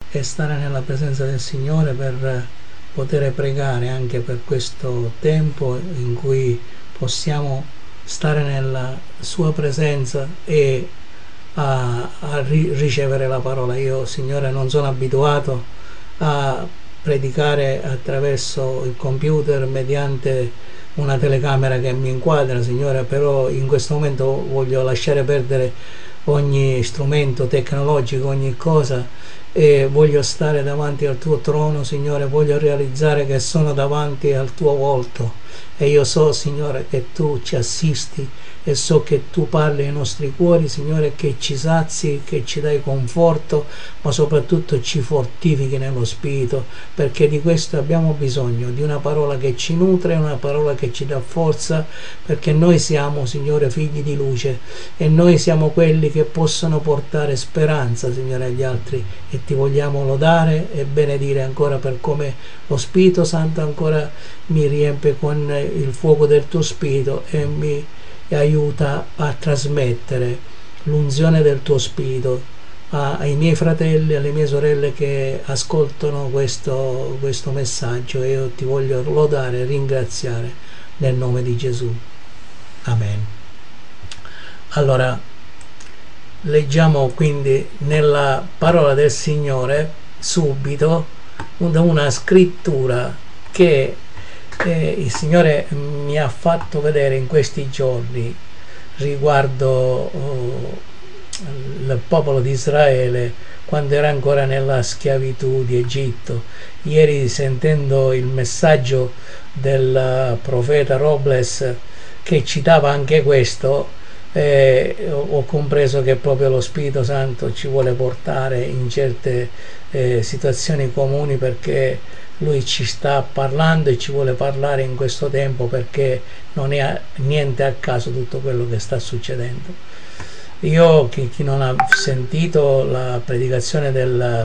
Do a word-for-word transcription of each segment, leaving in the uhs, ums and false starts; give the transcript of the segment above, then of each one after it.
e stare nella presenza del Signore per poter pregare anche per questo tempo in cui possiamo stare nella sua presenza e a, a ri- ricevere la parola. Io, Signore, non sono abituato a predicare attraverso il computer mediante una telecamera che mi inquadra, Signore, però in questo momento voglio lasciare perdere ogni strumento tecnologico, ogni cosa, e voglio stare davanti al tuo trono, Signore. Voglio realizzare che sono davanti al tuo volto e io so, Signore, che tu ci assisti e so che tu parli ai nostri cuori, Signore, che ci sazi, che ci dai conforto, ma soprattutto ci fortifichi nello spirito, perché di questo abbiamo bisogno, di una parola che ci nutre, una parola che ci dà forza, perché noi siamo, Signore, figli di luce e noi siamo quelli che possono portare speranza, Signore, agli altri, e ti vogliamo lodare e benedire ancora per come lo Spirito Santo ancora mi riempie con il fuoco del tuo Spirito e mi e aiuta a trasmettere l'unzione del tuo Spirito a, ai miei fratelli, alle mie sorelle che ascoltano questo, questo messaggio. E io ti voglio lodare e ringraziare nel nome di Gesù. Amen. Allora, leggiamo quindi nella parola del Signore subito una scrittura che Eh, il Signore mi ha fatto vedere in questi giorni riguardo oh, il popolo di Israele quando era ancora nella schiavitù di Egitto. Ieri, sentendo il messaggio del profeta Robles che citava anche questo, eh, ho compreso che proprio lo Spirito Santo ci vuole portare in certe eh, situazioni comuni, perché Lui ci sta parlando e ci vuole parlare in questo tempo, perché non è niente a caso tutto quello che sta succedendo. Io, chi, chi non ha sentito la predicazione del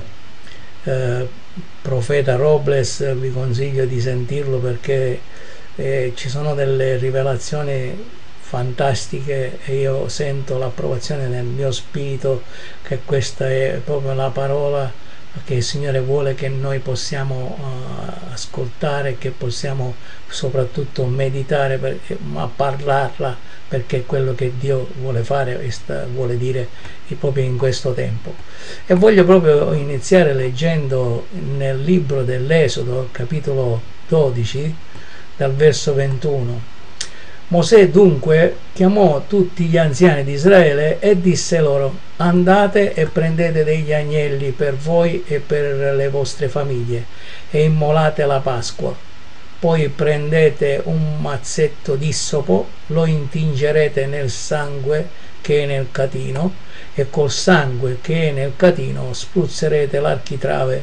eh, profeta Robles, vi consiglio di sentirlo, perché eh, ci sono delle rivelazioni fantastiche e io sento l'approvazione nel mio spirito che questa è proprio la parola che il Signore vuole che noi possiamo uh, ascoltare, che possiamo soprattutto meditare, per, ma parlarla, perché è quello che Dio vuole fare e sta, vuole dire proprio in questo tempo. E voglio proprio iniziare leggendo nel libro dell'Esodo, capitolo dodici, dal verso ventuno. Mosè dunque chiamò tutti gli anziani di Israele e disse loro: andate e prendete degli agnelli per voi e per le vostre famiglie e immolate la Pasqua. Poi prendete un mazzetto d'issopo, lo intingerete nel sangue che è nel catino, e col sangue che è nel catino spruzzerete l'architrave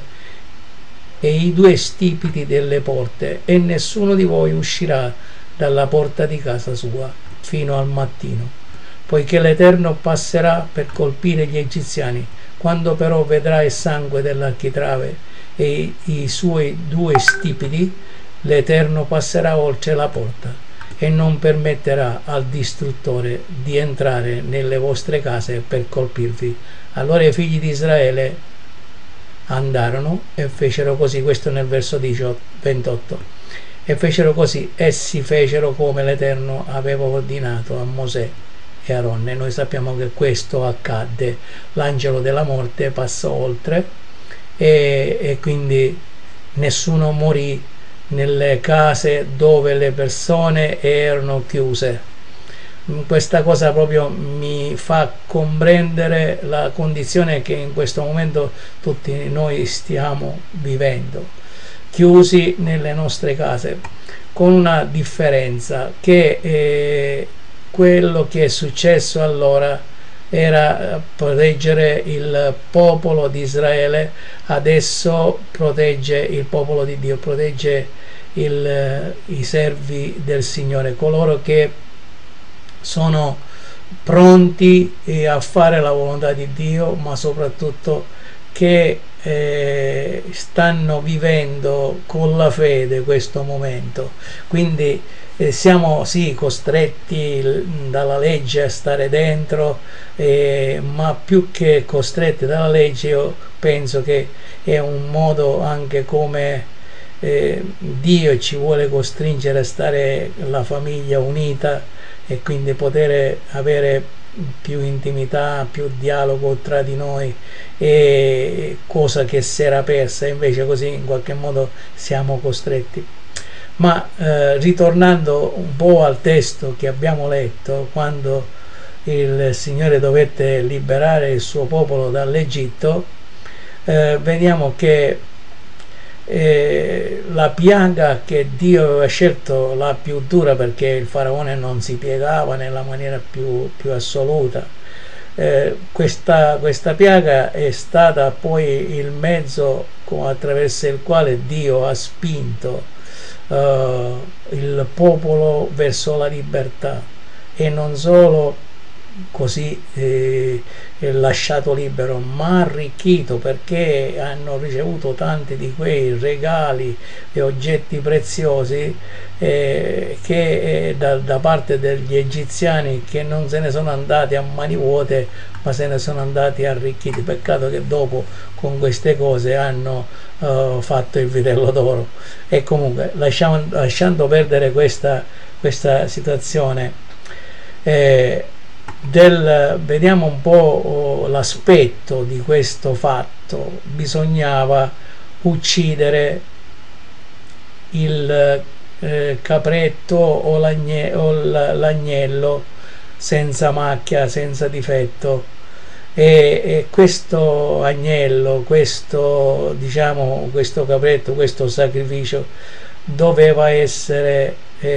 e i due stipiti delle porte, e nessuno di voi uscirà dalla porta di casa sua fino al mattino, poiché l'Eterno passerà per colpire gli egiziani. Quando però vedrà il sangue dell'architrave e i suoi due stipiti, l'Eterno passerà oltre la porta e non permetterà al distruttore di entrare nelle vostre case per colpirvi. Allora i figli di Israele andarono e fecero così. Questo nel verso ventotto. E fecero così, essi fecero come l'Eterno aveva ordinato a Mosè e Aronne. Noi sappiamo che questo accadde, l'angelo della morte passò oltre e, e quindi nessuno morì nelle case dove le persone erano chiuse. Questa cosa proprio mi fa comprendere la condizione che in questo momento tutti noi stiamo vivendo, chiusi nelle nostre case, con una differenza, che eh, quello che è successo allora era proteggere il popolo di Israele, adesso protegge il popolo di Dio, protegge il, i servi del Signore, coloro che sono pronti a fare la volontà di Dio, ma soprattutto che eh, stanno vivendo con la fede questo momento. Quindi eh, siamo sì costretti dalla legge a stare dentro, eh, ma più che costretti dalla legge io penso che è un modo anche come eh, Dio ci vuole costringere a stare la famiglia unita e quindi poter avere più intimità, più dialogo tra di noi, e cosa che si era persa, invece così in qualche modo siamo costretti. Ma eh, ritornando un po' al testo che abbiamo letto, quando il Signore dovette liberare il suo popolo dall'Egitto, eh, vediamo che eh, la piaga che Dio aveva scelto, la più dura, perché il faraone non si piegava nella maniera più, più assoluta, eh, questa, questa piaga è stata poi il mezzo attraverso il quale Dio ha spinto eh, il popolo verso la libertà, e non solo così eh, lasciato libero, ma arricchito, perché hanno ricevuto tanti di quei regali e oggetti preziosi eh, che eh, da, da parte degli egiziani, che non se ne sono andati a mani vuote, ma se ne sono andati arricchiti. Peccato che dopo con queste cose hanno uh, fatto il vitello d'oro. E comunque lasciamo, lasciando perdere questa, questa situazione, eh, Del, vediamo un po' oh, l'aspetto di questo fatto. Bisognava uccidere il eh, capretto o, l'agne, o l'agnello senza macchia, senza difetto, e, e questo agnello, questo diciamo questo capretto, questo sacrificio doveva essere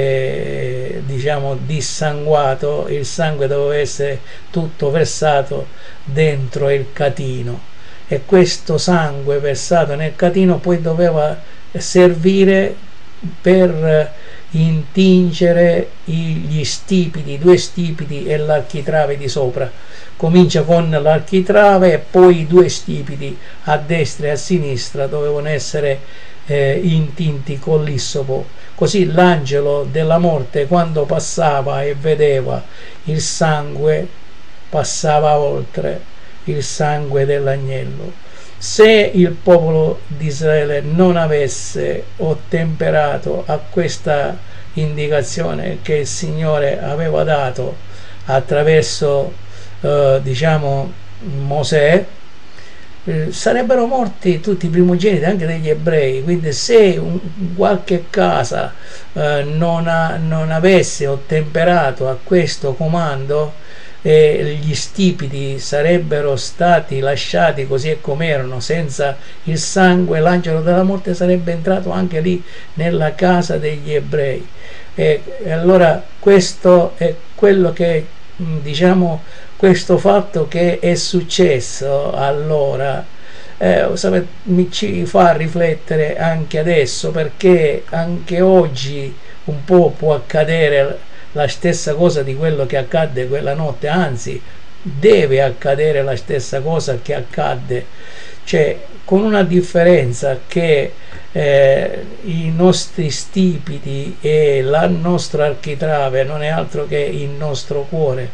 eh, diciamo dissanguato, il sangue doveva essere tutto versato dentro il catino, e questo sangue versato nel catino poi doveva servire per intingere gli stipiti, i due stipiti e l'architrave di sopra. Comincia con l'architrave e poi i due stipiti a destra e a sinistra dovevano essere eh, intinti con l'issopo. Così l'angelo della morte, quando passava e vedeva il sangue, passava oltre il sangue dell'agnello. Se il popolo di Israele non avesse ottemperato a questa indicazione che il Signore aveva dato attraverso eh, diciamo Mosè, eh, sarebbero morti tutti i primogeniti, anche degli ebrei. Quindi se un, qualche casa eh, non, ha, non avesse ottemperato a questo comando, e gli stipiti sarebbero stati lasciati così come erano, senza il sangue, l'angelo della morte sarebbe entrato anche lì nella casa degli ebrei. E, e allora questo è quello che diciamo, questo fatto che è successo allora eh, sapete, mi ci fa riflettere anche adesso, perché anche oggi un po' può accadere la stessa cosa di quello che accadde quella notte, anzi deve accadere la stessa cosa che accadde, cioè con una differenza, che eh, i nostri stipiti e la nostra architrave non è altro che il nostro cuore,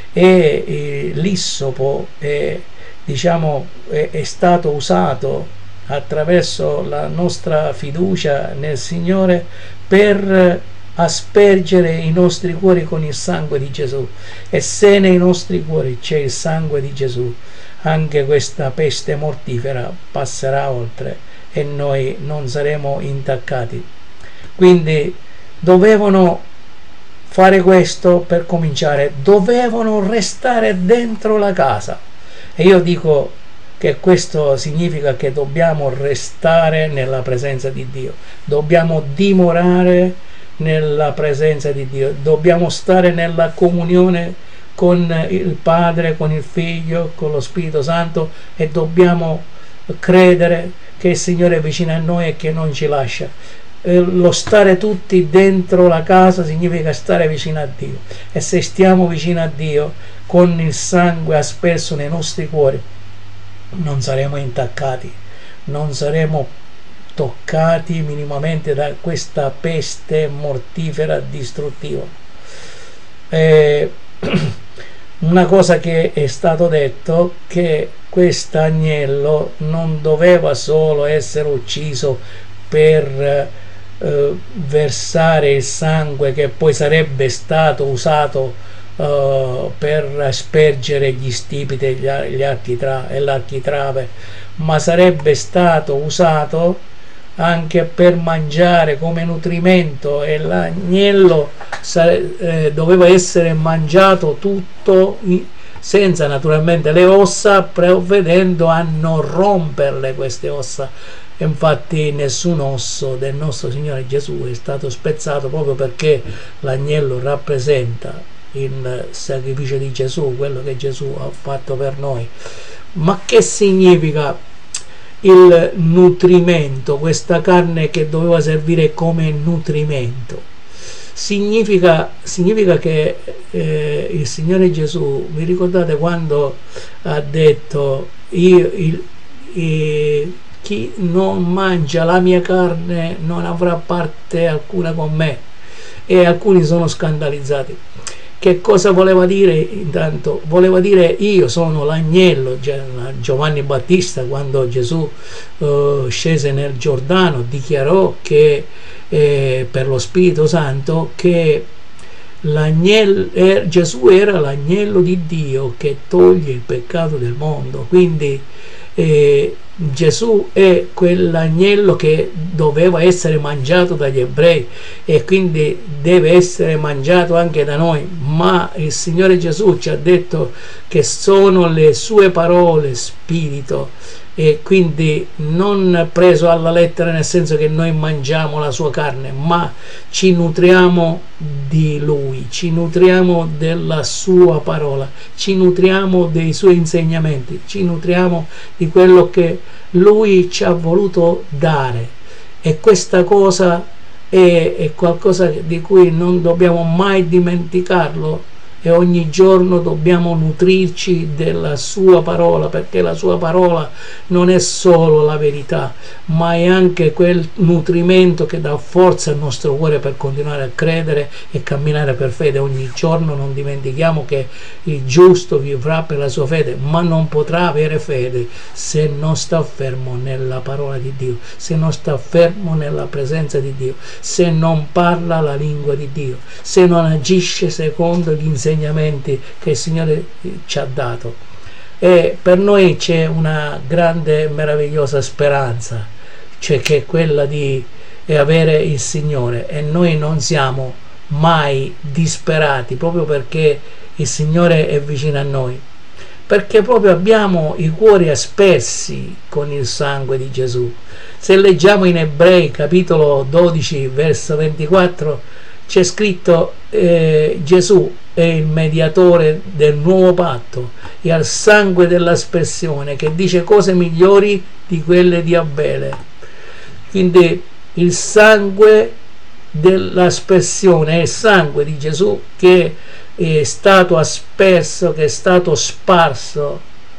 e eh, l'issopo è, diciamo, è, è stato usato attraverso la nostra fiducia nel Signore per aspergere i nostri cuori con il sangue di Gesù. E se nei nostri cuori c'è il sangue di Gesù, anche questa peste mortifera passerà oltre e noi non saremo intaccati. Quindi dovevano fare questo per cominciare, dovevano restare dentro la casa. E io dico che questo significa che dobbiamo restare nella presenza di Dio, dobbiamo dimorare nella presenza di Dio, dobbiamo stare nella comunione con il Padre, con il Figlio, con lo Spirito Santo, e dobbiamo credere che il Signore è vicino a noi e che non ci lascia. Eh, lo stare tutti dentro la casa significa stare vicino a Dio, e se stiamo vicino a Dio con il sangue asperso nei nostri cuori non saremo intaccati, non saremo toccati minimamente da questa peste mortifera distruttiva. Eh, una cosa che è stato detto, che quest'agnello non doveva solo essere ucciso per eh, versare il sangue che poi sarebbe stato usato eh, per aspergere gli stipiti e gli, gli architra- e l'architrave, ma sarebbe stato usato anche per mangiare come nutrimento, e l'agnello sare- eh, doveva essere mangiato tutto senza naturalmente le ossa, provvedendo a non romperle queste ossa. Infatti nessun osso del nostro Signore Gesù è stato spezzato, proprio perché l'agnello rappresenta il sacrificio di Gesù, quello che Gesù ha fatto per noi. Ma che significa il nutrimento, questa carne che doveva servire come nutrimento? Significa, significa che eh, il Signore Gesù, vi ricordate quando ha detto io, il, il, chi non mangia la mia carne non avrà parte alcuna con me, e alcuni sono scandalizzati. Che cosa voleva dire? Intanto voleva dire io sono l'agnello. Giovanni Battista, quando Gesù eh, scese nel Giordano, dichiarò che eh, per lo Spirito Santo che l'agnello, eh, Gesù era l'agnello di Dio che toglie il peccato del mondo. Quindi eh, Gesù è quell'agnello che doveva essere mangiato dagli ebrei, e quindi deve essere mangiato anche da noi. Ma il Signore Gesù ci ha detto che sono le sue parole spirito, e quindi non preso alla lettera, nel senso che noi mangiamo la sua carne, ma ci nutriamo di lui, ci nutriamo della sua parola, ci nutriamo dei suoi insegnamenti, ci nutriamo di quello che lui ci ha voluto dare. E questa cosa è, è qualcosa di cui non dobbiamo mai dimenticarlo, e ogni giorno dobbiamo nutrirci della sua parola, perché la sua parola non è solo la verità, ma è anche quel nutrimento che dà forza al nostro cuore per continuare a credere e camminare per fede ogni giorno. Non dimentichiamo che il giusto vivrà per la sua fede, ma non potrà avere fede se non sta fermo nella parola di Dio, se non sta fermo nella presenza di Dio, se non parla la lingua di Dio, se non agisce secondo gli insegnamenti che il Signore ci ha dato. E per noi c'è una grande, meravigliosa speranza, cioè che è quella di avere il Signore, e noi non siamo mai disperati, proprio perché il Signore è vicino a noi, perché proprio abbiamo i cuori aspersi con il sangue di Gesù. Se leggiamo in Ebrei capitolo dodici verso ventiquattro, c'è scritto eh, Gesù è il mediatore del nuovo patto, e al sangue dell'aspersione, che dice cose migliori di quelle di Abele. Quindi il sangue dell'aspersione è il sangue di Gesù che è stato asperso, che è stato sparso.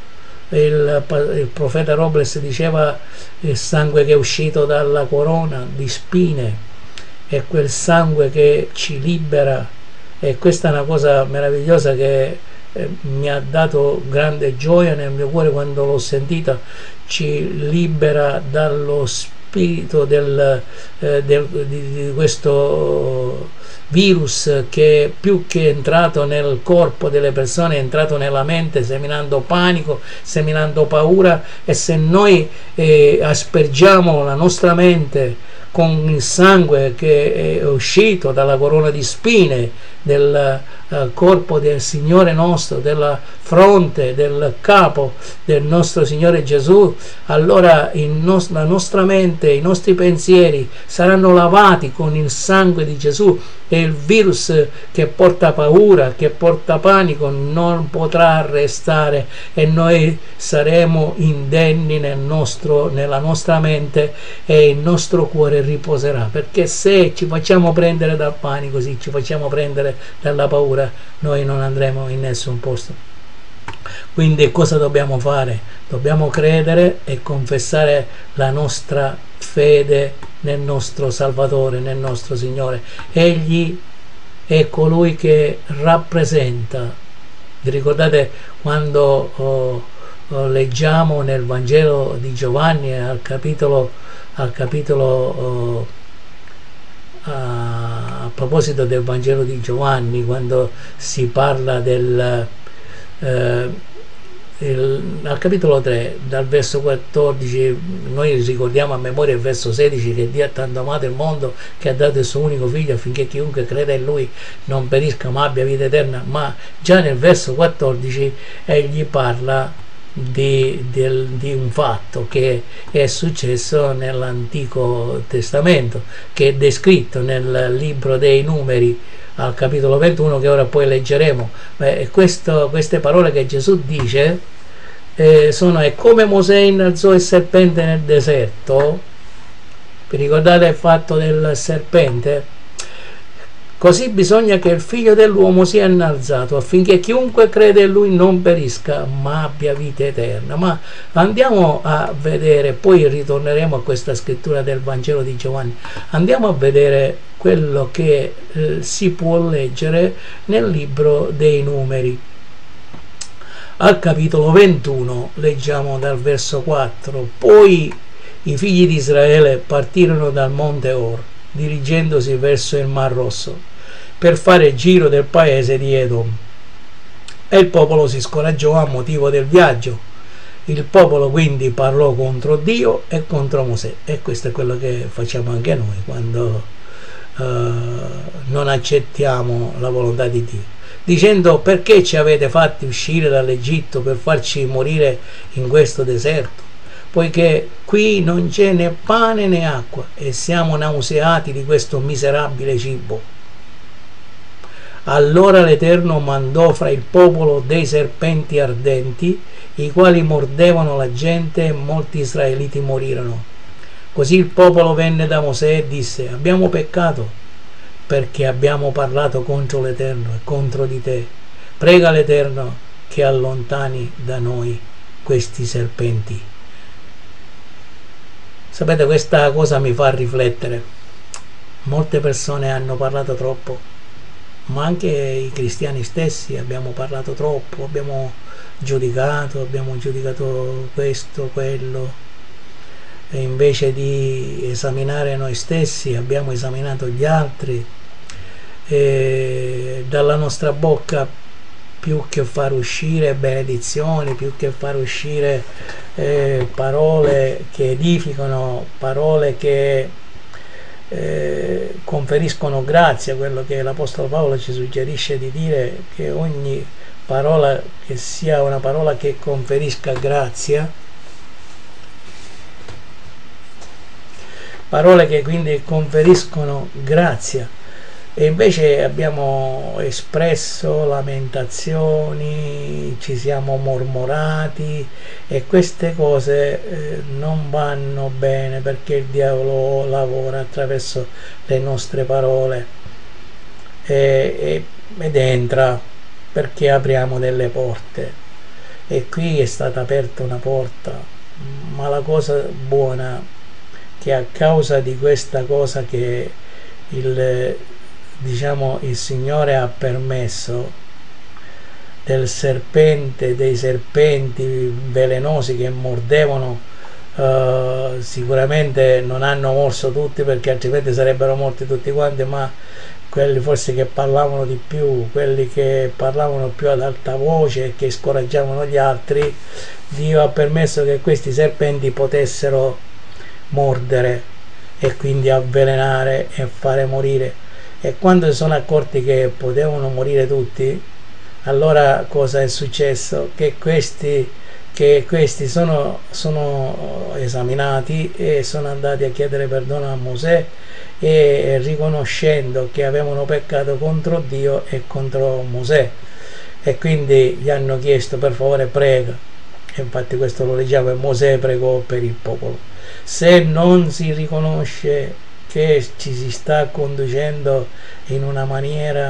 Il, il profeta Robles diceva il sangue che è uscito dalla corona di spine è quel sangue che ci libera. E questa è una cosa meravigliosa che eh, mi ha dato grande gioia nel mio cuore quando l'ho sentita. Ci libera dallo spirito del, eh, del, di, di questo virus, che più che è entrato nel corpo delle persone è entrato nella mente, seminando panico, seminando paura. E se noi eh, aspergiamo la nostra mente con il sangue che è uscito dalla corona di spine del uh, corpo del Signore nostro, della fronte, del capo del nostro Signore Gesù, allora il nos- la nostra mente, i nostri pensieri saranno lavati con il sangue di Gesù, e il virus che porta paura, che porta panico, non potrà restare, e noi saremo indenni nel nostro, nella nostra mente, e il nostro cuore riposerà. Perché se ci facciamo prendere dal panico, sì, ci facciamo prendere dalla paura, noi non andremo in nessun posto. Quindi cosa dobbiamo fare? Dobbiamo credere e confessare la nostra fede nel nostro Salvatore, nel nostro Signore. Egli è colui che rappresenta. Vi ricordate quando oh, oh, leggiamo nel Vangelo di Giovanni al capitolo, al capitolo oh, a, a proposito del Vangelo di Giovanni, quando si parla del eh, il, al capitolo tre, dal verso quattordici, noi ricordiamo a memoria il verso sedici, che Dio ha tanto amato il mondo che ha dato il suo unico figlio affinché chiunque creda in lui non perisca ma abbia vita eterna. Ma già nel verso quattordici egli parla di, del, di un fatto che è successo nell'Antico Testamento, che è descritto nel libro dei Numeri al capitolo ventuno, che ora poi leggeremo. Beh, questo, queste parole che Gesù dice eh, sono: è come Mosè innalzò il serpente nel deserto. Vi ricordate il fatto del serpente? Così bisogna che il figlio dell'uomo sia innalzato affinché chiunque crede in lui non perisca ma abbia vita eterna. Ma andiamo a vedere, poi ritorneremo a questa scrittura del Vangelo di Giovanni, andiamo a vedere quello che eh, si può leggere nel libro dei Numeri. Al capitolo ventuno leggiamo dal verso quattro: poi i figli di Israele partirono dal monte Or, dirigendosi verso il Mar Rosso, per fare il giro del paese di Edom. E il popolo si scoraggiò a motivo del viaggio. Il popolo quindi parlò contro Dio e contro Mosè. E questo è quello che facciamo anche noi quando uh, non accettiamo la volontà di Dio, dicendo: perché ci avete fatti uscire dall'Egitto per farci morire in questo deserto? Poiché qui non c'è né pane né acqua e siamo nauseati di questo miserabile cibo. Allora l'Eterno mandò fra il popolo dei serpenti ardenti, i quali mordevano la gente, e molti israeliti morirono. Così il popolo venne da Mosè e disse: abbiamo peccato perché abbiamo parlato contro l'Eterno e contro di te. Prega l'Eterno che allontani da noi questi serpenti. Sapete, questa cosa mi fa riflettere. Molte persone hanno parlato troppo, ma anche i cristiani stessi abbiamo parlato troppo, abbiamo giudicato, abbiamo giudicato questo, quello, e invece di esaminare noi stessi abbiamo esaminato gli altri. E dalla nostra bocca, più che far uscire benedizioni, più che far uscire eh, parole che edificano, parole che Eh, conferiscono grazia, quello che l'Apostolo Paolo ci suggerisce di dire, che ogni parola che sia una parola che conferisca grazia, parole che quindi conferiscono grazia. E invece abbiamo espresso lamentazioni, ci siamo mormorati, e queste cose eh, non vanno bene, perché il diavolo lavora attraverso le nostre parole e, e, ed entra perché apriamo delle porte, e qui è stata aperta una porta. Ma la cosa buona, che a causa di questa cosa che il diciamo il Signore ha permesso, del serpente, dei serpenti velenosi che mordevano, uh, sicuramente non hanno morso tutti, perché altrimenti sarebbero morti tutti quanti, ma quelli forse che parlavano di più, quelli che parlavano più ad alta voce e che scoraggiavano gli altri, Dio ha permesso che questi serpenti potessero mordere e quindi avvelenare e fare morire. E quando si sono accorti che potevano morire tutti, allora cosa è successo? Che questi, che questi sono, sono esaminati e sono andati a chiedere perdono a Mosè, e riconoscendo che avevano peccato contro Dio e contro Mosè, e quindi gli hanno chiesto: per favore prega. E infatti questo lo leggiamo, e Mosè pregò per il popolo. Se non si riconosce che ci si sta conducendo in una maniera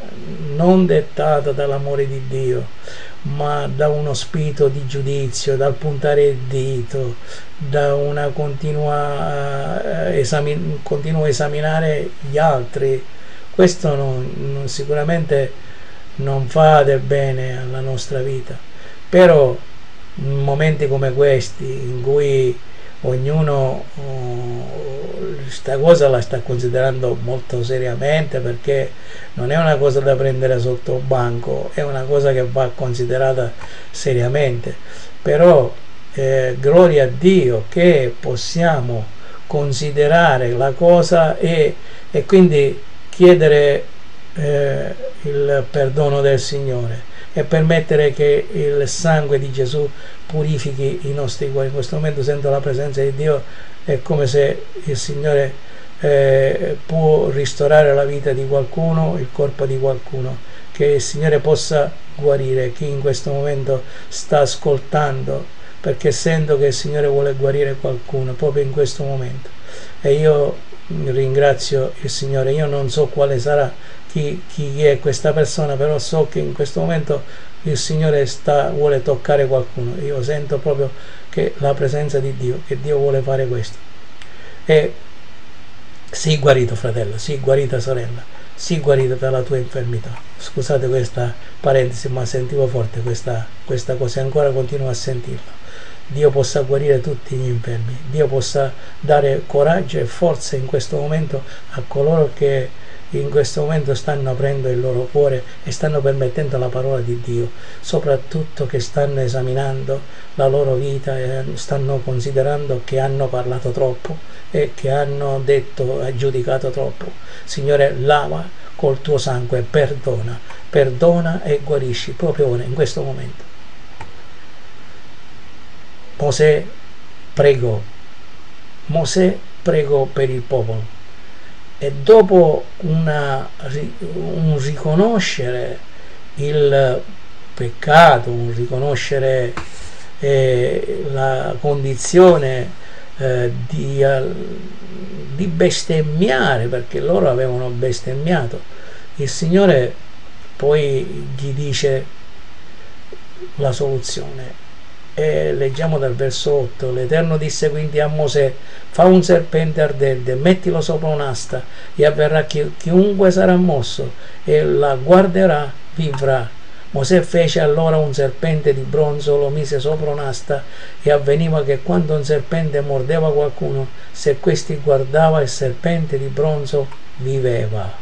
non dettata dall'amore di Dio, ma da uno spirito di giudizio, dal puntare il dito, da una continua eh, esamin- continuo esaminare gli altri. Questo non, non, sicuramente non fa del bene alla nostra vita. Però in momenti come questi, in cui ognuno questa oh, cosa la sta considerando molto seriamente, perché non è una cosa da prendere sotto il banco, è una cosa che va considerata seriamente. Però eh, gloria a Dio che possiamo considerare la cosa e, e quindi chiedere eh, il perdono del Signore e permettere che il sangue di Gesù purifichi i nostri cuori. In questo momento sento la presenza di Dio, è come se il Signore eh, può ristorare la vita di qualcuno, il corpo di qualcuno, che il Signore possa guarire chi in questo momento sta ascoltando, perché sento che il Signore vuole guarire qualcuno proprio in questo momento. E io ringrazio il Signore. Io non so quale sarà chi, chi è questa persona, però so che in questo momento il Signore sta, vuole toccare qualcuno. Io sento proprio che la presenza di Dio, che Dio vuole fare questo. E sii guarito, fratello, sii guarita, sorella, sii guarita dalla tua infermità. Scusate questa parentesi, ma sentivo forte questa, questa cosa e ancora continuo a sentirla. Dio possa guarire tutti gli infermi, Dio possa dare coraggio e forza in questo momento a coloro che in questo momento stanno aprendo il loro cuore e stanno permettendo la parola di Dio, soprattutto che stanno esaminando la loro vita e stanno considerando che hanno parlato troppo e che hanno detto e giudicato troppo. Signore, lava col tuo sangue, perdona, perdona e guarisci proprio ora, in questo momento. Mosè pregò, Mosè pregò per il popolo e dopo una, un riconoscere il peccato, un riconoscere eh, la condizione eh, di, di bestemmiare, perché loro avevano bestemmiato, il Signore poi gli dice la soluzione. E leggiamo dal verso otto: l'Eterno disse quindi a Mosè: fa un serpente ardente, mettilo sopra un'asta, e avverrà chi, chiunque sarà mosso e la guarderà vivrà. Mosè fece allora un serpente di bronzo, lo mise sopra un'asta, e avveniva che quando un serpente mordeva qualcuno, se questi guardava il serpente di bronzo viveva.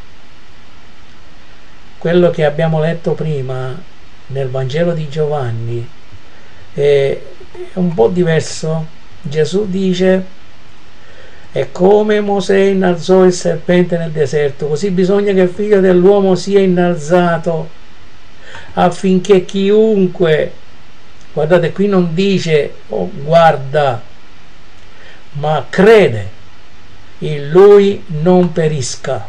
Quello che abbiamo letto prima nel Vangelo di Giovanni è un po' diverso. Gesù dice: e come Mosè innalzò il serpente nel deserto, così bisogna che il figlio dell'uomo sia innalzato, affinché chiunque, guardate qui non dice oh, guarda, ma crede in lui non perisca,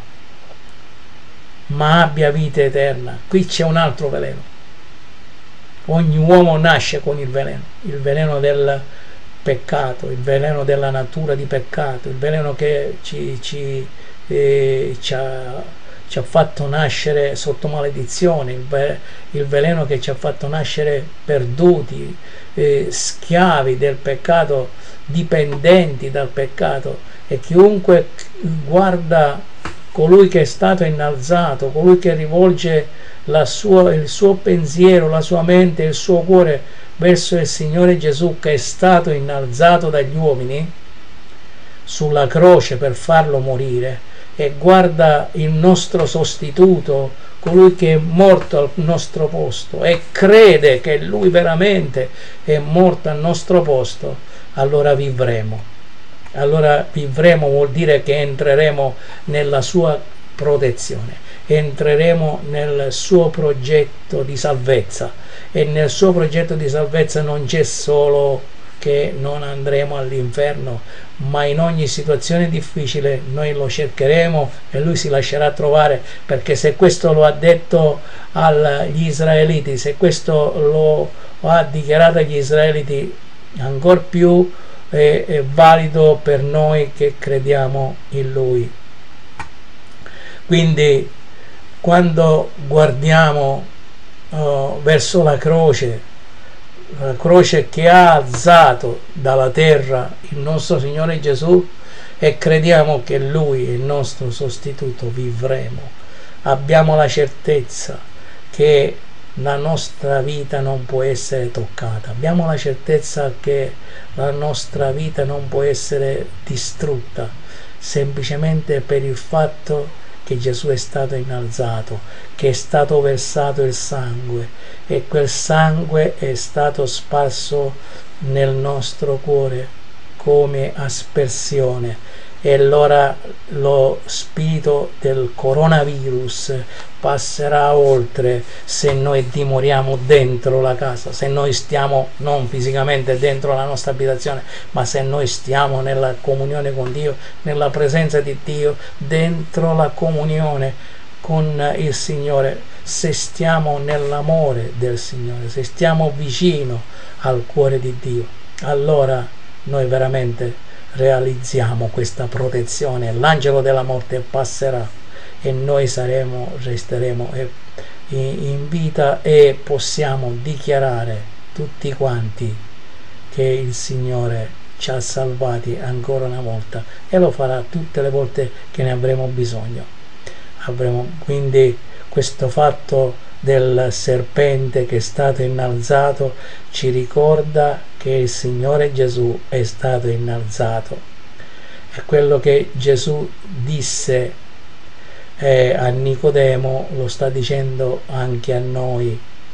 ma abbia vita eterna. Qui c'è un altro veleno. Ogni uomo nasce con il veleno, il veleno del peccato, il veleno della natura di peccato, il veleno che ci, ci, eh, ci, ha, ci ha fatto nascere sotto maledizione, il, ve, il veleno che ci ha fatto nascere perduti, eh, schiavi del peccato, dipendenti dal peccato. E chiunque guarda colui che è stato innalzato, colui che rivolge la sua, il suo pensiero, la sua mente, il suo cuore verso il Signore Gesù, che è stato innalzato dagli uomini sulla croce per farlo morire, e guarda il nostro sostituto, colui che è morto al nostro posto, e crede che lui veramente è morto al nostro posto, allora vivremo. Allora vivremo vuol dire che entreremo nella sua protezione, entreremo nel suo progetto di salvezza, e nel suo progetto di salvezza non c'è solo che non andremo all'inferno, ma in ogni situazione difficile noi lo cercheremo e lui si lascerà trovare, perché se questo lo ha detto agli israeliti, se questo lo ha dichiarato agli israeliti, ancor più è, è valido per noi che crediamo in lui. Quindi quando guardiamo uh, verso la croce, la croce che ha alzato dalla terra il nostro Signore Gesù, e crediamo che Lui è il nostro sostituto, vivremo. Abbiamo la certezza che la nostra vita non può essere toccata, abbiamo la certezza che la nostra vita non può essere distrutta, semplicemente per il fatto che Gesù è stato innalzato, che è stato versato il sangue, e quel sangue è stato sparso nel nostro cuore come aspersione. E allora lo spirito del coronavirus passerà oltre se noi dimoriamo dentro la casa, se noi stiamo non fisicamente dentro la nostra abitazione, ma se noi stiamo nella comunione con Dio, nella presenza di Dio, dentro la comunione con il Signore, se stiamo nell'amore del Signore, se stiamo vicino al cuore di Dio, allora noi veramente realizziamo questa protezione. L'angelo della morte passerà e noi saremo, resteremo in vita, e possiamo dichiarare tutti quanti che il Signore ci ha salvati ancora una volta, e lo farà tutte le volte che ne avremo bisogno. Avremo quindi questo fatto del serpente che è stato innalzato, ci ricorda che il Signore Gesù è stato innalzato. E quello che Gesù disse eh, a Nicodemo lo sta dicendo anche a noi.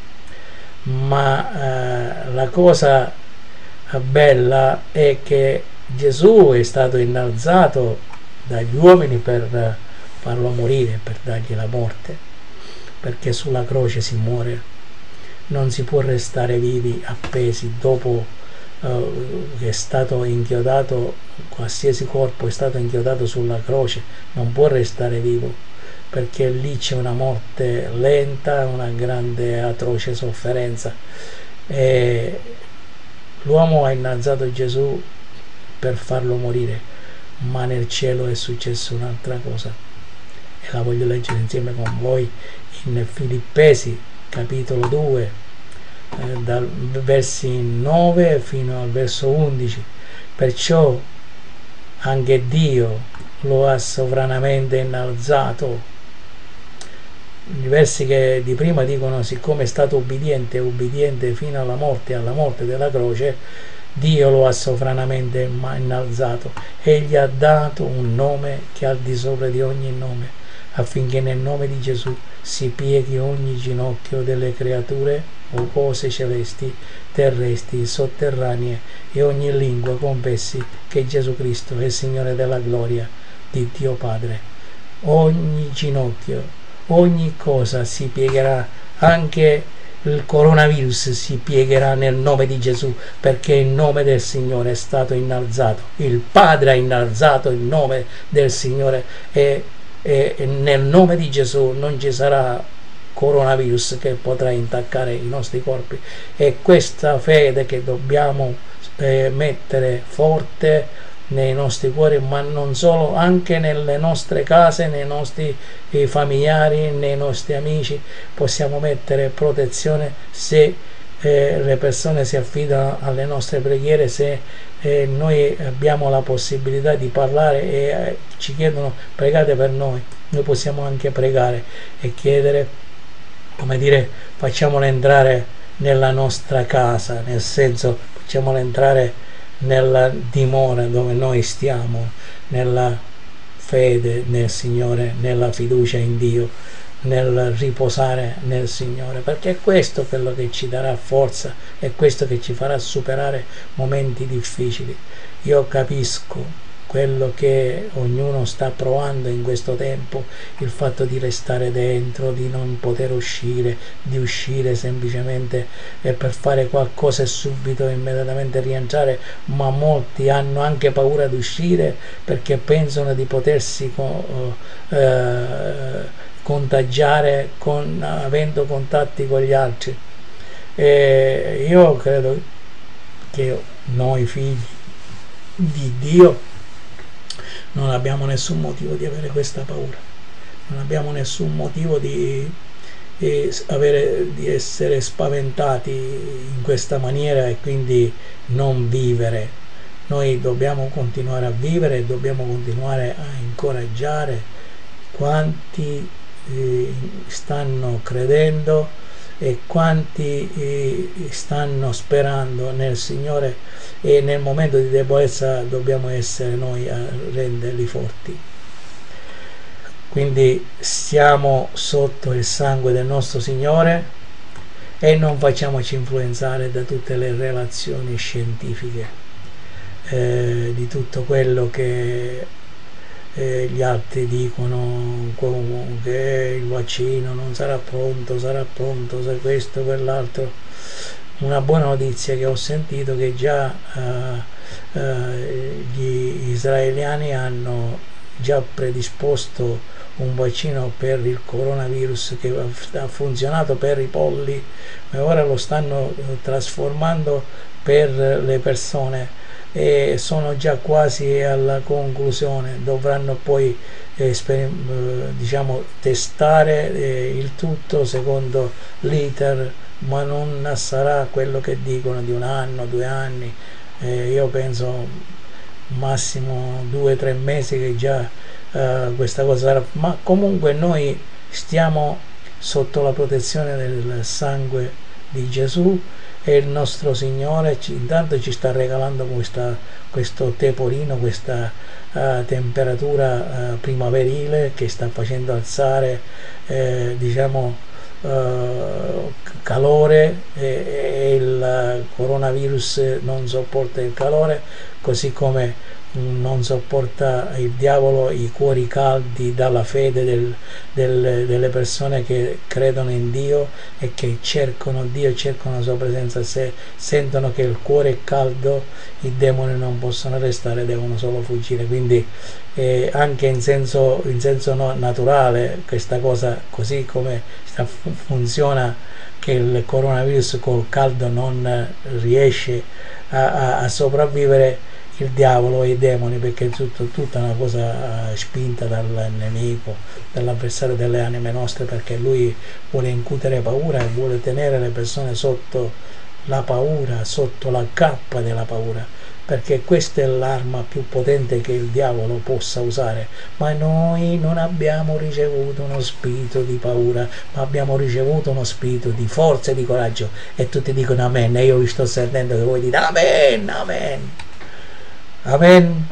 Ma eh, la cosa bella è che Gesù è stato innalzato dagli uomini per farlo morire, per dargli la morte, perché sulla croce si muore, non si può restare vivi appesi dopo uh, che è stato inchiodato. Qualsiasi corpo è stato inchiodato sulla croce non può restare vivo, perché lì c'è una morte lenta, una grande atroce sofferenza. E l'uomo ha innalzato Gesù per farlo morire, ma nel cielo è successa un'altra cosa, e la voglio leggere insieme con voi in Filippesi capitolo due, eh, dal versi nove fino al verso undici. Perciò anche Dio lo ha sovranamente innalzato. I versi che di prima dicono: siccome è stato ubbidiente, ubbidiente fino alla morte, alla morte della croce, Dio lo ha sovranamente innalzato e gli ha dato un nome che è al di sopra di ogni nome, affinché nel nome di Gesù si pieghi ogni ginocchio delle creature o cose celesti, terrestri, sotterranee, e ogni lingua confessi che Gesù Cristo è Signore della gloria di Dio Padre. Ogni ginocchio, ogni cosa si piegherà, anche il coronavirus si piegherà nel nome di Gesù, perché il nome del Signore è stato innalzato. Il Padre ha innalzato il nome del Signore, e e nel nome di Gesù non ci sarà coronavirus che potrà intaccare i nostri corpi. E questa fede che dobbiamo eh, mettere forte nei nostri cuori, ma non solo, anche nelle nostre case, nei nostri eh, familiari, nei nostri amici. Possiamo mettere protezione se eh, le persone si affidano alle nostre preghiere, se eh, noi abbiamo la possibilità di parlare e eh, ci chiedono pregate per noi, noi possiamo anche pregare e chiedere, come dire, facciamolo entrare nella nostra casa, nel senso facciamolo entrare nella dimora dove noi stiamo, nella fede nel Signore, nella fiducia in Dio, nel riposare nel Signore, perché è questo quello che ci darà forza, è questo che ci farà superare momenti difficili. Io capisco quello che ognuno sta provando in questo tempo, il fatto di restare dentro, di non poter uscire, di uscire semplicemente per fare qualcosa e subito immediatamente rientrare, ma molti hanno anche paura di uscire perché pensano di potersi eh, contagiare con, avendo contatti con gli altri. E io credo che noi figli di Dio non abbiamo nessun motivo di avere questa paura, non abbiamo nessun motivo di, di, avere, di essere spaventati in questa maniera e quindi non vivere. Noi dobbiamo continuare a vivere e dobbiamo continuare a incoraggiare quanti eh, stanno credendo e quanti eh, stanno sperando nel Signore, e nel momento di debolezza dobbiamo essere noi a renderli forti. Quindi stiamo sotto il sangue del nostro Signore e non facciamoci influenzare da tutte le relazioni scientifiche, eh, di tutto quello che eh, gli altri dicono, che il vaccino non sarà pronto, sarà pronto, se questo, quell'altro. Una buona notizia che ho sentito che già uh, uh, gli israeliani hanno già predisposto un vaccino per il coronavirus che ha funzionato per i polli, ma ora lo stanno trasformando per le persone e sono già quasi alla conclusione. Dovranno poi eh, sper- diciamo testare eh, il tutto secondo l'iter, ma non sarà quello che dicono di un anno, due anni, eh, io penso massimo due o tre mesi che già eh, questa cosa sarà. Ma comunque noi stiamo sotto la protezione del sangue di Gesù e il nostro Signore ci, intanto ci sta regalando questa, questo teporino, questa uh, temperatura uh, primaverile che sta facendo alzare eh, diciamo uh, calore, e, e il coronavirus non sopporta il calore, così come non sopporta il diavolo i cuori caldi dalla fede del, del, delle persone che credono in Dio e che cercano Dio, cercano la sua presenza. Se sentono che il cuore è caldo, i demoni non possono restare, devono solo fuggire. Quindi eh, anche in senso, in senso no, naturale questa cosa, così come sta, funziona, che il coronavirus col caldo non riesce a, a, a sopravvivere, il diavolo e i demoni, perché è tutto, tutta una cosa spinta dal nemico, dall'avversario delle anime nostre, perché lui vuole incutere paura e vuole tenere le persone sotto la paura, sotto la cappa della paura, perché questa è l'arma più potente che il diavolo possa usare. Ma noi non abbiamo ricevuto uno spirito di paura, ma abbiamo ricevuto uno spirito di forza e di coraggio. E tutti dicono amen, e io vi sto sentendo che voi dite amen, amen. Amen.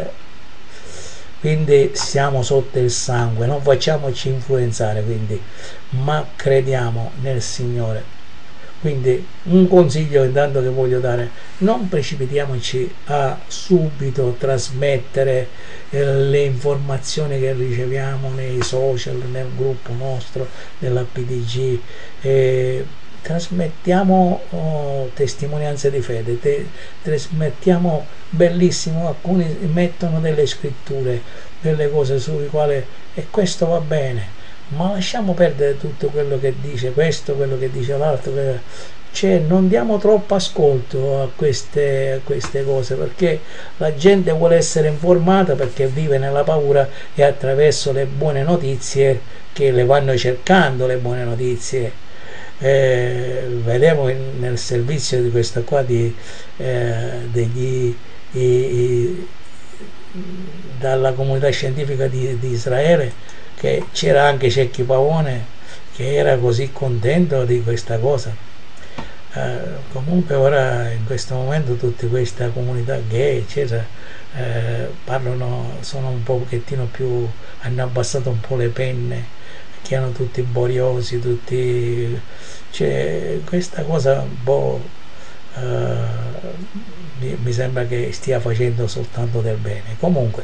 Quindi siamo sotto il sangue, non facciamoci influenzare, quindi, ma crediamo nel Signore. Quindi un consiglio intanto che voglio dare: non precipitiamoci a subito trasmettere eh, le informazioni che riceviamo nei social, nel gruppo nostro della P D G. Eh, trasmettiamo oh, testimonianze di fede, te, trasmettiamo bellissimo, alcuni mettono delle scritture, delle cose sulle quali, e questo va bene, ma lasciamo perdere tutto quello che dice questo, quello che dice l'altro, cioè non diamo troppo ascolto a queste, a queste cose, perché la gente vuole essere informata, perché vive nella paura, e attraverso le buone notizie, che le vanno cercando le buone notizie. Eh, vedevo in, nel servizio di questa qua di, eh, degli i, i, dalla comunità scientifica di, di Israele, che c'era anche Cecchi Pavone che era così contento di questa cosa. Eh, comunque ora in questo momento tutta questa comunità gay eccetera eh, parlano, sono un pochettino più, hanno abbassato un po' le penne, che erano tutti boriosi, tutti, cioè questa cosa un po' uh, mi, mi sembra che stia facendo soltanto del bene. Comunque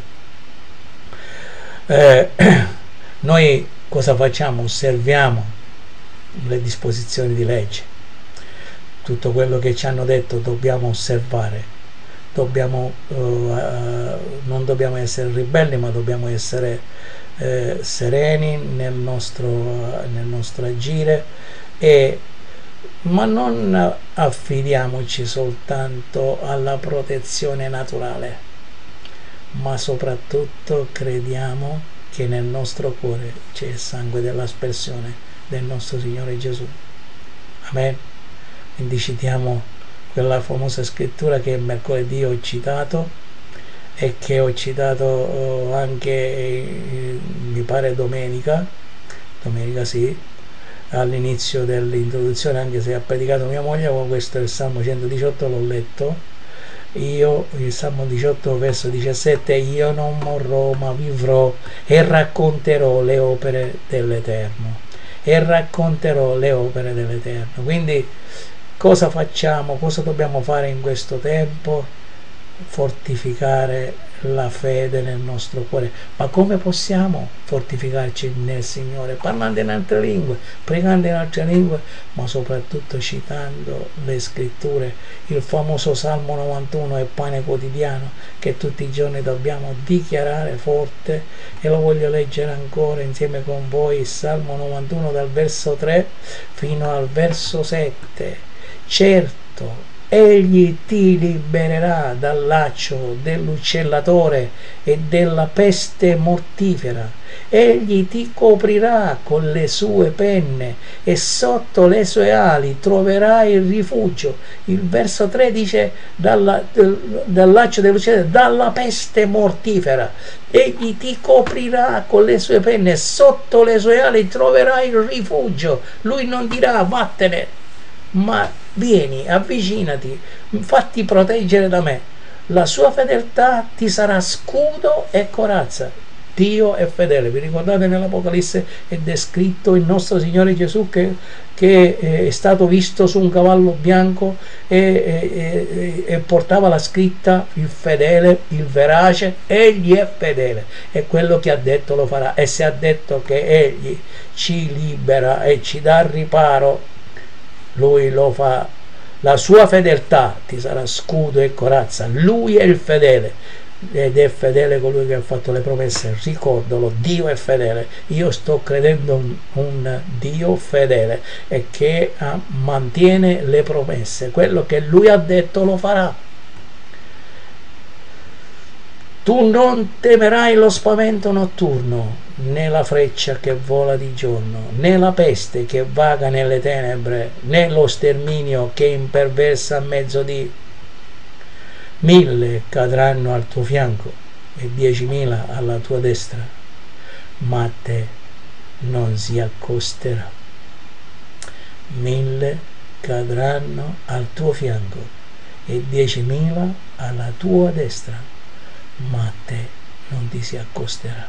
eh, noi cosa facciamo? Osserviamo le disposizioni di legge, tutto quello che ci hanno detto dobbiamo osservare, dobbiamo uh, uh, non dobbiamo essere ribelli, ma dobbiamo essere Eh, sereni nel nostro, nel nostro agire, e, ma non affidiamoci soltanto alla protezione naturale, ma soprattutto crediamo che nel nostro cuore c'è il sangue dell'aspersione del nostro Signore Gesù. Amen. Quindi citiamo quella famosa scrittura che mercoledì ho citato e che ho citato anche eh, mi pare domenica domenica sì, all'inizio dell'introduzione, anche se ha predicato mia moglie. Con questo il Salmo centodiciotto l'ho letto io, il Salmo diciotto verso diciassette: io non morrò ma vivrò e racconterò le opere dell'Eterno e racconterò le opere dell'Eterno. Quindi cosa facciamo, cosa dobbiamo fare in questo tempo? Fortificare la fede nel nostro cuore. Ma come possiamo fortificarci nel Signore? Parlando in altre lingue, pregando in altre lingue, ma soprattutto citando le scritture. Il famoso Salmo novantuno è pane quotidiano che tutti i giorni dobbiamo dichiarare forte, e lo voglio leggere ancora insieme con voi, il Salmo novantuno dal verso tre fino al verso sette. Certo, Egli ti libererà dal laccio dell'uccellatore e della peste mortifera. Egli ti coprirà con le sue penne e sotto le sue ali troverai il rifugio. Il verso tre dice dalla, del, dal laccio dell'uccellatore, dalla peste mortifera. Egli ti coprirà con le sue penne e sotto le sue ali troverai il rifugio. Lui non dirà vattene, ma vieni, avvicinati, fatti proteggere da me. La sua fedeltà ti sarà scudo e corazza. Dio è fedele. Vi ricordate, nell'Apocalisse è descritto il nostro Signore Gesù che, che è stato visto su un cavallo bianco e, e, e, e portava la scritta il fedele, il verace. Egli è fedele e quello che ha detto lo farà, e se ha detto che Egli ci libera e ci dà riparo, Lui lo fa. La sua fedeltà ti sarà scudo e corazza. Lui è il fedele ed è fedele colui che ha fatto le promesse. Ricordalo, Dio è fedele. Io sto credendo un, un Dio fedele e che ah, mantiene le promesse. Quello che Lui ha detto lo farà. Tu non temerai lo spavento notturno, né la freccia che vola di giorno, né la peste che vaga nelle tenebre, né lo sterminio che imperversa a mezzodì. Mille cadranno al tuo fianco e diecimila alla tua destra, ma a te non si accosterà. Mille cadranno al tuo fianco e diecimila alla tua destra, ma a te non ti si accosterà.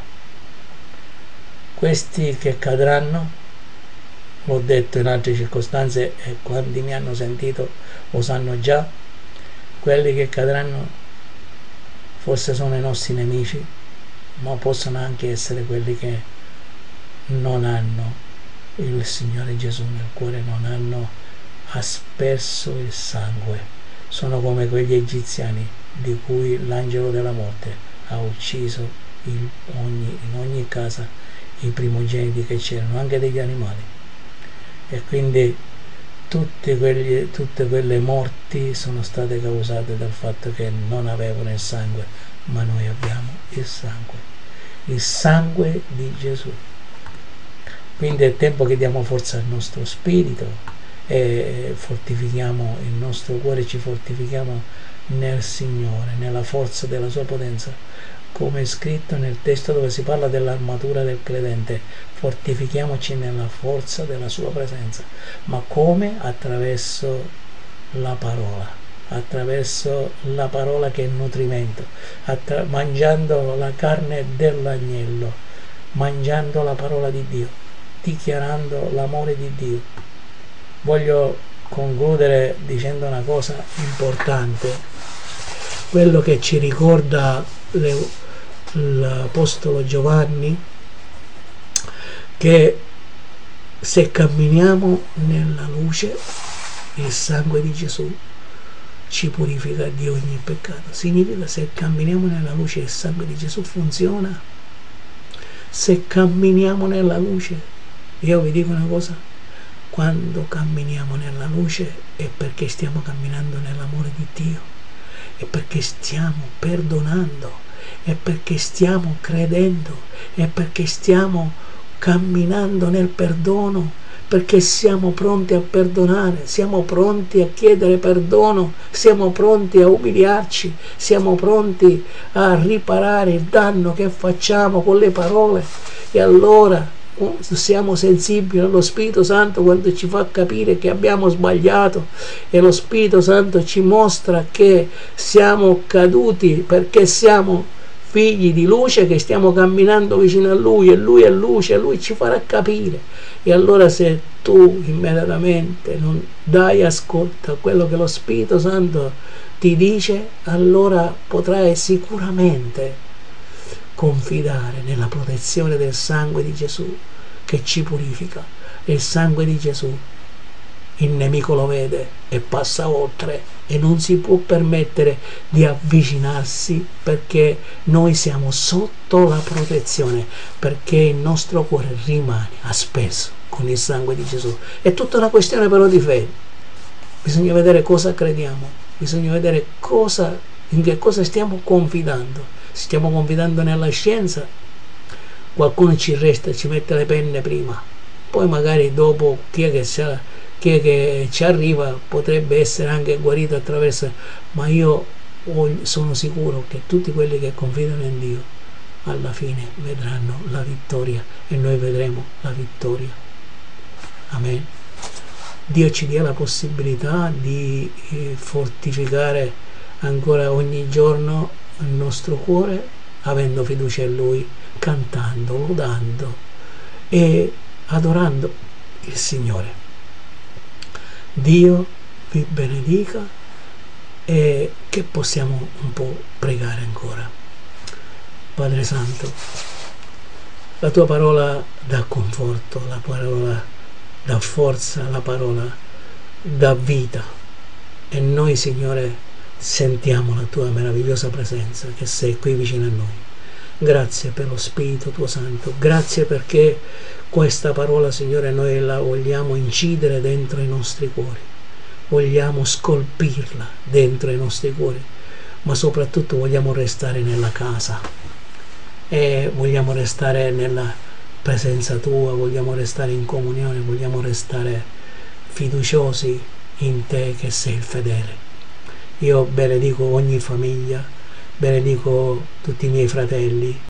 Questi che cadranno, l'ho detto in altre circostanze e quanti mi hanno sentito lo sanno già, quelli che cadranno forse sono i nostri nemici, ma possono anche essere quelli che non hanno il Signore Gesù nel cuore, non hanno asperso il sangue. Sono come quegli egiziani di cui l'angelo della morte ha ucciso in ogni, in ogni casa i primogeniti che c'erano, anche degli animali. E quindi tutte, quegli, tutte quelle morti sono state causate dal fatto che non avevano il sangue, ma noi abbiamo il sangue, il sangue di Gesù. Quindi è tempo che diamo forza al nostro spirito e fortifichiamo il nostro cuore, ci fortifichiamo nel Signore, nella forza della sua potenza, come è scritto nel testo dove si parla dell'armatura del credente. Fortifichiamoci nella forza della sua presenza. Ma come? Attraverso la parola, attraverso la parola che è nutrimento, attra- mangiando la carne dell'agnello, mangiando la parola di Dio, dichiarando l'amore di Dio. Voglio concludere dicendo una cosa importante, quello che ci ricorda le, l'Apostolo Giovanni, che se camminiamo nella luce, il sangue di Gesù ci purifica di ogni peccato. Significa, se camminiamo nella luce, il sangue di Gesù funziona. Se camminiamo nella luce, io vi dico una cosa, quando camminiamo nella luce è perché stiamo camminando nell'amore di Dio, è perché stiamo perdonando, è perché stiamo credendo, è perché stiamo camminando nel perdono, perché siamo pronti a perdonare, siamo pronti a chiedere perdono, siamo pronti a umiliarci, siamo pronti a riparare il danno che facciamo con le parole. E allora siamo sensibili allo Spirito Santo quando ci fa capire che abbiamo sbagliato, e lo Spirito Santo ci mostra che siamo caduti perché siamo figli di luce, che stiamo camminando vicino a Lui, e Lui è luce, e Lui ci farà capire. E allora se tu immediatamente non dai ascolto a quello che lo Spirito Santo ti dice, allora potrai sicuramente confidare nella protezione del sangue di Gesù che ci purifica. E il sangue di Gesù il nemico lo vede e passa oltre, e non si può permettere di avvicinarsi, perché noi siamo sotto la protezione, perché il nostro cuore rimane aspeso con il sangue di Gesù. È tutta una questione però di fede. Bisogna vedere cosa crediamo, bisogna vedere cosa, in che cosa stiamo confidando. Stiamo confidando nella scienza, qualcuno ci resta, ci mette le penne prima, poi magari dopo chi è che, sa, chi è che ci arriva potrebbe essere anche guarito attraverso, ma io sono sicuro che tutti quelli che confidano in Dio alla fine vedranno la vittoria, e noi vedremo la vittoria. Amen. Dio ci dia la possibilità di fortificare ancora ogni giorno il nostro cuore, avendo fiducia in Lui, cantando, lodando e adorando il Signore. Dio vi benedica, e che possiamo un po' pregare ancora. Padre Santo, la Tua parola dà conforto, la parola dà forza, la parola dà vita, e noi, Signore, sentiamo la Tua meravigliosa presenza, che sei qui vicino a noi. Grazie per lo Spirito Tuo Santo, grazie perché questa parola, Signore, noi la vogliamo incidere dentro i nostri cuori, vogliamo scolpirla dentro i nostri cuori, ma soprattutto vogliamo restare nella casa, e vogliamo restare nella presenza Tua, vogliamo restare in comunione, vogliamo restare fiduciosi in Te che sei il fedele. Io benedico ogni famiglia, benedico tutti i miei fratelli,